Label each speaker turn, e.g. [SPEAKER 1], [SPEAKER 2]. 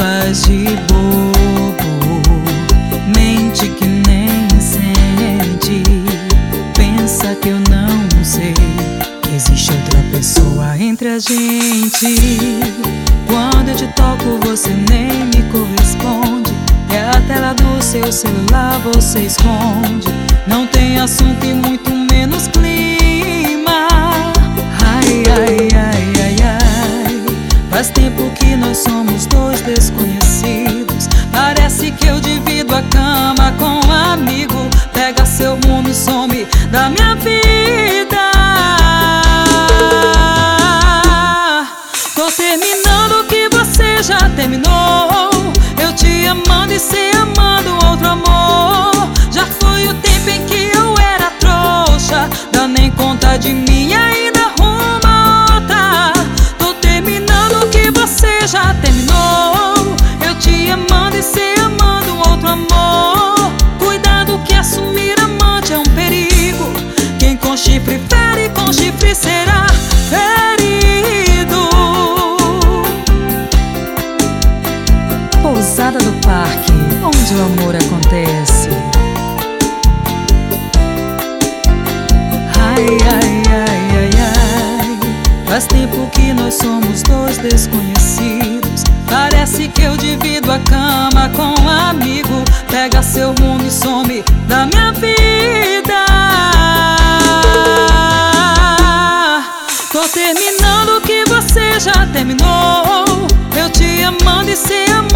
[SPEAKER 1] faz de bobo, mente que nem sente, pensa que eu não sei que existe outra pessoa entre a gente. Quando eu te toco você nem me corresponde, é a tela do seu celular você esconde. Não tem assunto e muito menos clima. Ai, ai, ai, ai, ai. Faz tempo que nós somos dois desconhecidos. Parece que eu divido a cama com um amigo. Pega seu rumo e some da minha vida. Tô terminando o que você já terminou. Eu te amando e cê amando outro amor. Já foi o tempo em que eu era trouxa, dá nem conta de mim e ainda arruma outra. Tô terminando o que você já terminou. Eu te amando e cê amando outro amor. Cuidado que assumir amante é um perigo. Quem com chifre fere, com chifre será ferido. Pousada do Parque, onde o amor acontece. Ai, ai, ai, ai, ai. Faz tempo que nós somos dois desconhecidos. Parece que eu divido a cama com um amigo. Pega seu rumo e some da minha vida. Tô terminando o que você já terminou. Eu te amando e cê amando